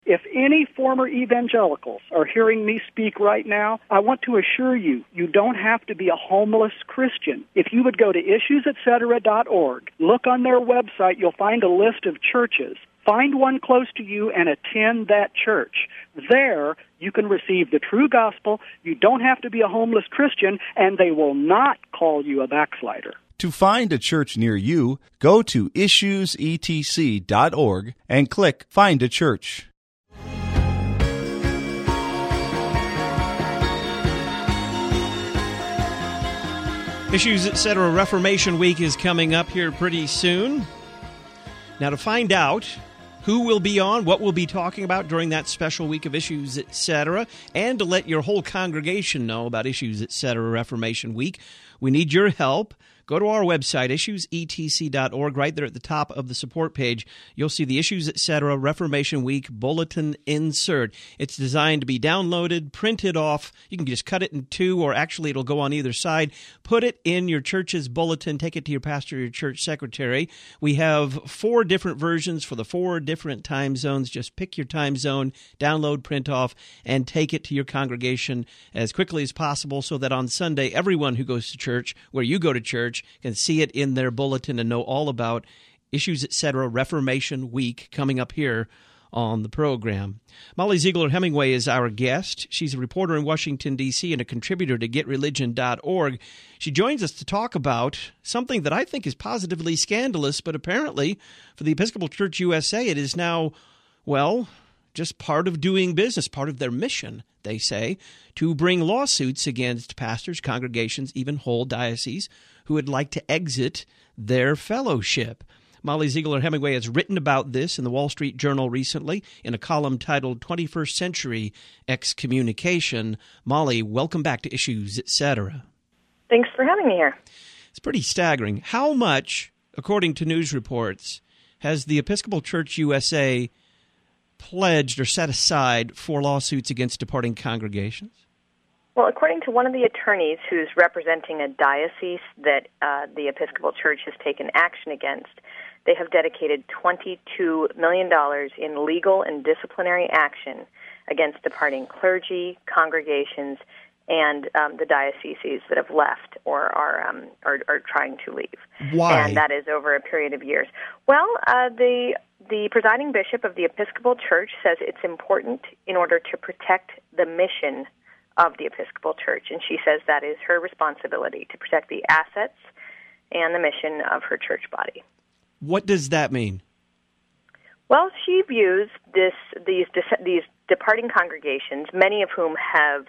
If any former evangelicals are hearing me speak right now, I want to assure you, you don't have to be a homeless Christian. If you would go to issuesetcetera.org, look on their website, you'll find a list of churches. Find one close to you and attend that church. There, you can receive the true gospel. You don't have to be a homeless Christian, and they will not call you a backslider. To find a church near you, go to issuesetc.org and click Find a Church. Issues, Etc. Reformation Week is coming up here pretty soon. Now, to find out who will be on, what we'll be talking about during that special week of Issues, Etc., and to let your whole congregation know about Issues, Etc. Reformation Week, we need your help. Go to our website, issuesetc.org. Right there at the top of the support page, you'll see the Issues, Etc. Reformation Week Bulletin insert. It's designed to be downloaded, printed off. You can just cut it in two, or actually it'll go on either side. Put it in your church's bulletin. Take it to your pastor or your church secretary. We have 4 different versions for the 4 different time zones. Just pick your time zone, download, print off, and take it to your congregation as quickly as possible so that on Sunday, everyone who goes to church, where you go to church, can see it in their bulletin and know all about Issues, Etc. Reformation Week coming up here on the program. Molly Ziegler Hemingway is our guest. She's a reporter in Washington, D.C. and a contributor to GetReligion.org. She joins us to talk about something that I think is positively scandalous, but apparently for the Episcopal Church USA it is now, well, just part of doing business, part of their mission, they say, to bring lawsuits against pastors, congregations, even whole dioceses who would like to exit their fellowship. Molly Ziegler Hemingway has written about this in the Wall Street Journal recently in a column titled 21st Century Excommunication. Molly, welcome back to Issues, Etc. Thanks for having me here. It's pretty staggering. How much, according to news reports, has the Episcopal Church USA pledged or set aside for lawsuits against departing congregations? Well, according to one of the attorneys who's representing a diocese that the Episcopal Church has taken action against, they have dedicated $22 million in legal and disciplinary action against departing clergy, congregations, and the dioceses that have left or are trying to leave. Why? And that is over a period of years. Well, the presiding bishop of the Episcopal Church says it's important in order to protect the mission of the Episcopal Church, and she says that is her responsibility to protect the assets and the mission of her church body. What does that mean? Well, she views these departing congregations, many of whom have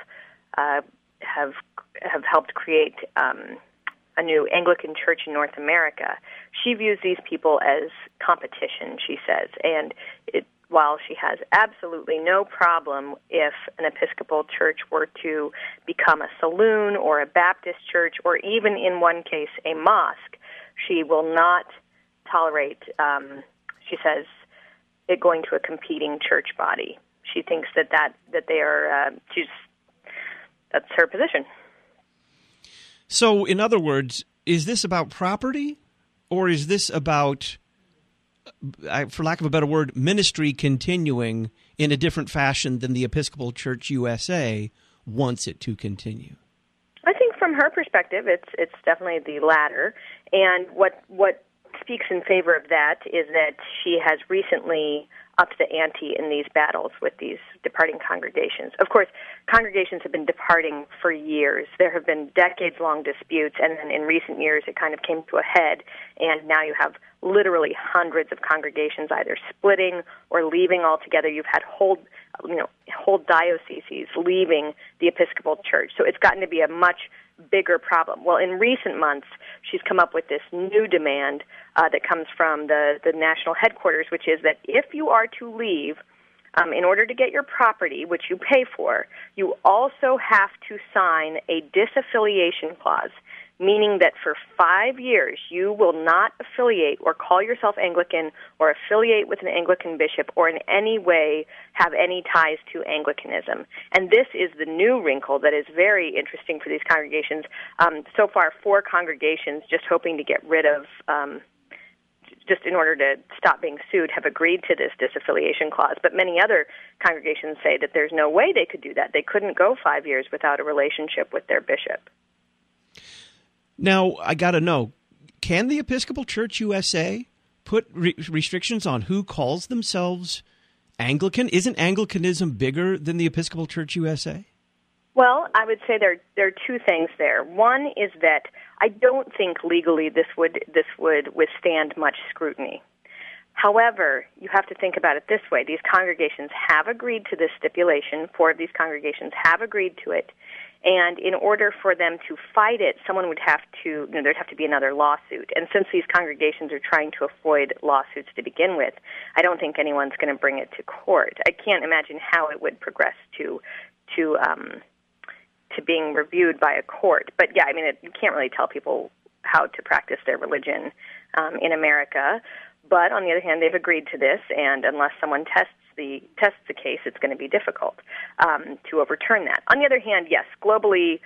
helped create a new Anglican church in North America. She views these people as competition, she says, and while she has absolutely no problem if an Episcopal church were to become a saloon or a Baptist church or even in one case a mosque, she will not tolerate, she says, it going to a competing church body. She thinks that they are, that's her position. So, in other words, is this about property, or is this about, for lack of a better word, ministry continuing in a different fashion than the Episcopal Church USA wants it to continue? I think from her perspective, it's definitely the latter. And what speaks in favor of that is that she has recently upped the ante in these battles with these departing congregations. Of course, congregations have been departing for years. There have been decades-long disputes, and then in recent years it kind of came to a head, and now you have literally hundreds of congregations either splitting or leaving altogether. You've had whole dioceses leaving the Episcopal Church. So it's gotten to be a much bigger problem. Well, in recent months, she's come up with this new demand that comes from the national headquarters, which is that if you are to leave, in order to get your property, which you pay for, you also have to sign a disaffiliation clause, meaning that for 5 years you will not affiliate or call yourself Anglican or affiliate with an Anglican bishop or in any way have any ties to Anglicanism. And this is the new wrinkle that is very interesting for these congregations. So far, 4 congregations just hoping to get rid of just in order to stop being sued, have agreed to this disaffiliation clause. But many other congregations say that there's no way they could do that. They couldn't go 5 years without a relationship with their bishop. Now, I got to know, can the Episcopal Church USA put restrictions on who calls themselves Anglican? Isn't Anglicanism bigger than the Episcopal Church USA? Well, I would say there are two things there. One is that I don't think legally this would withstand much scrutiny. However, you have to think about it this way. These congregations have agreed to this stipulation. 4 of these congregations have agreed to it. And in order for them to fight it, someone would have to, there'd have to be another lawsuit. And since these congregations are trying to avoid lawsuits to begin with, I don't think anyone's going to bring it to court. I can't imagine how it would progress to being reviewed by a court. But yeah, I mean, you can't really tell people how to practice their religion in America. But on the other hand, they've agreed to this, and unless someone tests the case, it's going to be difficult to overturn that. On the other hand, yes, globally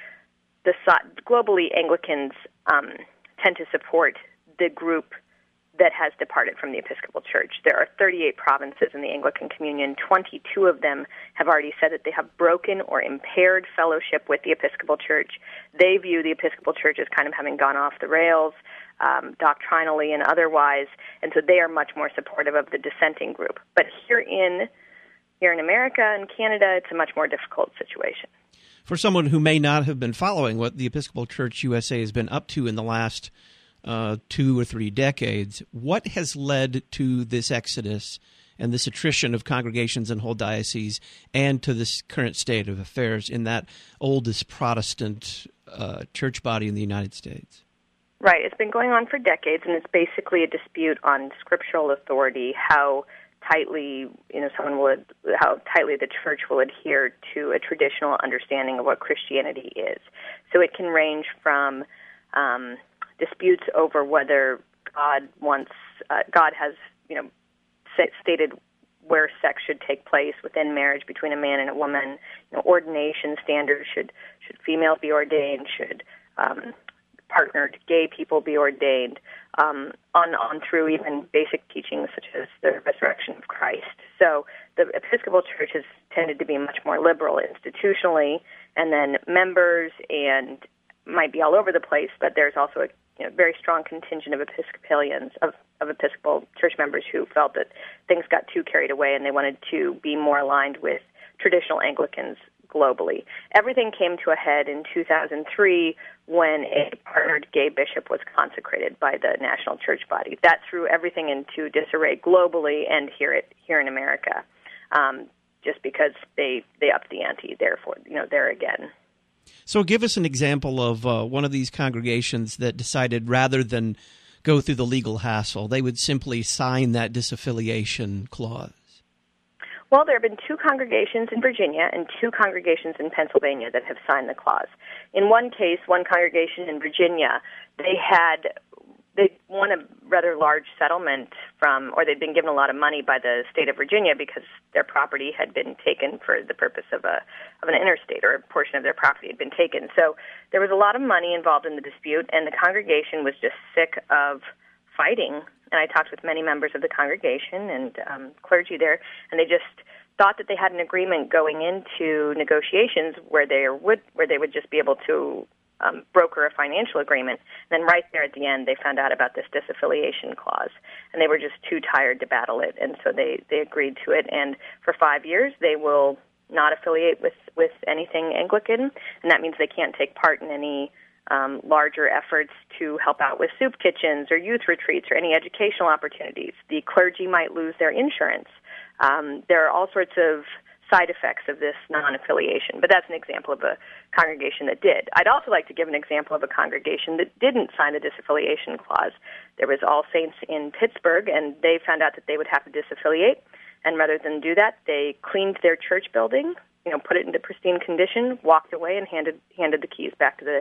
Anglicans tend to support the group that has departed from the Episcopal Church. There are 38 provinces in the Anglican Communion. 22 of them have already said that they have broken or impaired fellowship with the Episcopal Church. They view the Episcopal Church as kind of having gone off the rails, doctrinally and otherwise, and so they are much more supportive of the dissenting group. But here in America and Canada, it's a much more difficult situation. For someone who may not have been following what the Episcopal Church USA has been up to in the last 2 or 3 decades, what has led to this exodus and this attrition of congregations and whole dioceses and to this current state of affairs in that oldest Protestant church body in the United States? Right. It's been going on for decades, and it's basically a dispute on scriptural authority, how tightly the church will adhere to a traditional understanding of what Christianity is. So it can range from disputes over whether God has stated where sex should take place within marriage between a man and a woman. Ordination standards: should females be ordained? Should partnered gay people be ordained? On through even basic teachings such as the resurrection of Christ. So the Episcopal Church has tended to be much more liberal institutionally, and then members and might be all over the place, but there's also a very strong contingent of Episcopalians, of Episcopal Church members who felt that things got too carried away and they wanted to be more aligned with traditional Anglicans globally. Everything came to a head in 2003 when a partnered gay bishop was consecrated by the national church body. That threw everything into disarray globally and here in America, just because they upped the ante. Therefore, there again. So give us an example of one of these congregations that decided rather than go through the legal hassle, they would simply sign that disaffiliation clause. Well, there have been 2 congregations in Virginia and 2 congregations in Pennsylvania that have signed the clause. In one case, one congregation in Virginia, they won a rather large settlement or they'd been given a lot of money by the state of Virginia because their property had been taken for the purpose of an interstate, or a portion of their property had been taken. So there was a lot of money involved in the dispute, and the congregation was just sick of fighting. And I talked with many members of the congregation and clergy there, and they just thought that they had an agreement going into negotiations where they would just be able to broker a financial agreement. And then right there at the end, they found out about this disaffiliation clause, and they were just too tired to battle it, and so they agreed to it. And for 5 years, they will not affiliate with anything Anglican, and that means they can't take part in any larger efforts to help out with soup kitchens or youth retreats or any educational opportunities. The clergy might lose their insurance. There are all sorts of side effects of this non-affiliation, but that's an example of a congregation that did. I'd also like to give an example of a congregation that didn't sign the disaffiliation clause. There was All Saints in Pittsburgh, and they found out that they would have to disaffiliate, and rather than do that, they cleaned their church building, put it into pristine condition, walked away, and handed the keys back to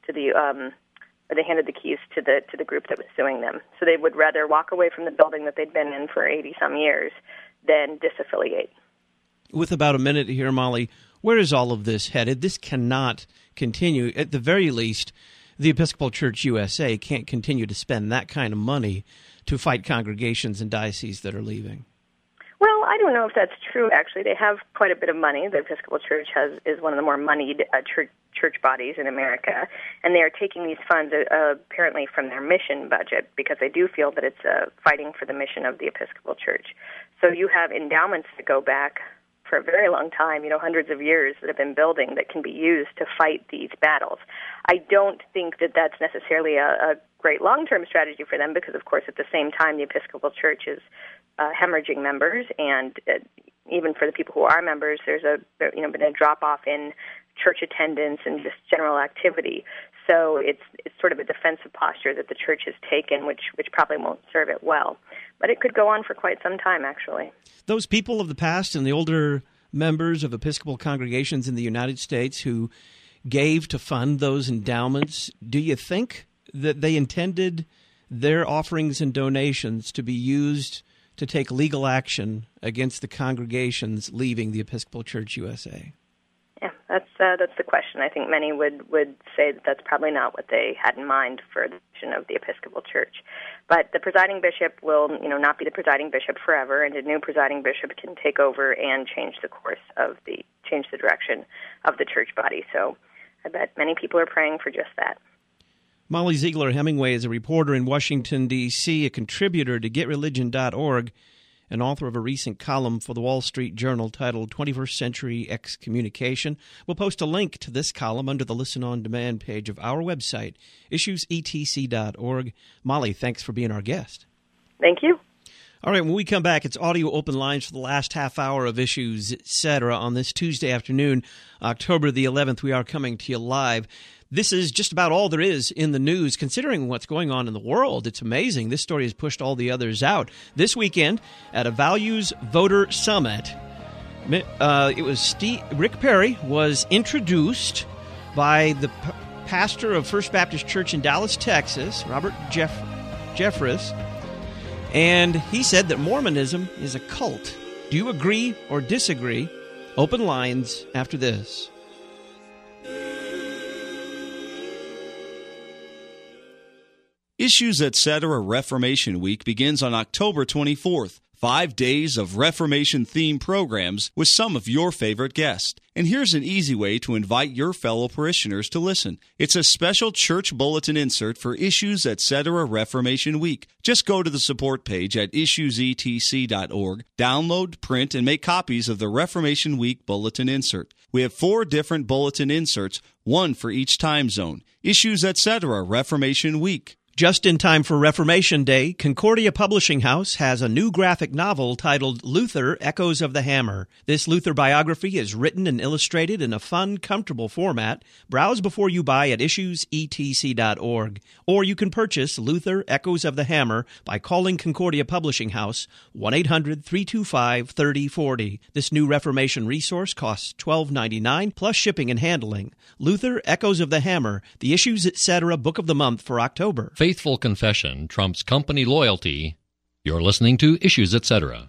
they handed the keys to the group that was suing them. So they would rather walk away from the building that they'd been in for 80-some years than disaffiliate. With about a minute here, Molly, where is all of this headed? This cannot continue. At the very least, the Episcopal Church USA can't continue to spend that kind of money to fight congregations and dioceses that are leaving. Well, I don't know if that's true, actually. They have quite a bit of money. The Episcopal Church is one of the more moneyed church bodies in America, and they are taking these funds apparently from their mission budget because they do feel that it's fighting for the mission of the Episcopal Church. So you have endowments that go back for a very long time, hundreds of years that have been building that can be used to fight these battles. I don't think that that's necessarily a great long-term strategy for them because, of course, at the same time, the Episcopal Church is hemorrhaging members, and even for the people who are members, there's been a drop-off in church attendance and just general activity. So it's sort of a defensive posture that the church has taken, which probably won't serve it well. But it could go on for quite some time, actually. Those people of the past and the older members of Episcopal congregations in the United States who gave to fund those endowments, do you think that they intended their offerings and donations to be used to take legal action against the congregations leaving the Episcopal Church USA? Yeah, that's the question. I think many would say that that's probably not what they had in mind for the mission of the Episcopal Church. But the presiding bishop will, not be the presiding bishop forever, and a new presiding bishop can take over and change the direction of the church body. So I bet many people are praying for just that. Molly Ziegler Hemingway is a reporter in Washington, D.C., a contributor to GetReligion.org, and author of a recent column for the Wall Street Journal titled 21st Century Excommunication. We'll post a link to this column under the Listen On Demand page of our website, issuesetc.org. Molly, thanks for being our guest. Thank you. All right, when we come back, it's audio open lines for the last half hour of Issues, Etc. On this Tuesday afternoon, October the 11th, we are coming to you live. This is just about all there is in the news. Considering what's going on in the world, it's amazing. This story has pushed all the others out. This weekend, at a Values Voter Summit, Rick Perry was introduced by the pastor of First Baptist Church in Dallas, Texas, Robert Jeffress, and he said that Mormonism is a cult. Do you agree or disagree? Open lines after this. Issues Etc. Reformation Week begins on October 24th. 5 days of Reformation-themed programs with some of your favorite guests. And here's an easy way to invite your fellow parishioners to listen. It's a special church bulletin insert for Issues Etc. Reformation Week. Just go to the support page at issuesetc.org, download, print, and make copies of the Reformation Week bulletin insert. We have 4 different bulletin inserts, one for each time zone. Issues Etc. Reformation Week. Just in time for Reformation Day, Concordia Publishing House has a new graphic novel titled Luther, Echoes of the Hammer. This Luther biography is written and illustrated in a fun, comfortable format. Browse before you buy at issuesetc.org. Or you can purchase Luther, Echoes of the Hammer by calling Concordia Publishing House 1-800-325-3040. This new Reformation resource costs $12.99 plus shipping and handling. Luther, Echoes of the Hammer, the Issues Etc. Book of the Month for October. Faithful confession trumps company loyalty. You're listening to Issues Etc.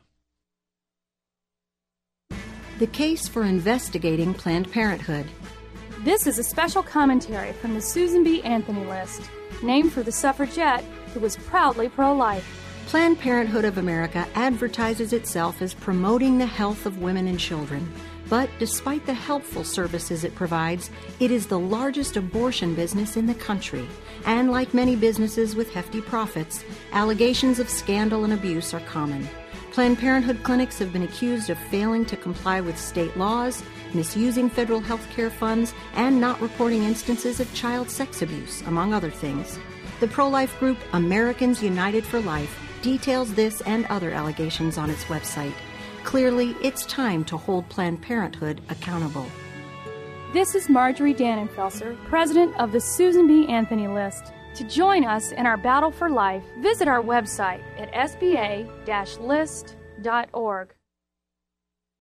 The case for investigating Planned Parenthood. This is a special commentary from the Susan B. Anthony List, named for the suffragette who was proudly pro-life. Planned Parenthood of America advertises itself as promoting the health of women and children. But despite the helpful services it provides, it is the largest abortion business in the country. And like many businesses with hefty profits, allegations of scandal and abuse are common. Planned Parenthood clinics have been accused of failing to comply with state laws, misusing federal health care funds, and not reporting instances of child sex abuse, among other things. The pro-life group Americans United for Life details this and other allegations on its website. Clearly, it's time to hold Planned Parenthood accountable. This is Marjorie Dannenfelser, president of the Susan B. Anthony List. To join us in our battle for life, visit our website at sba-list.org.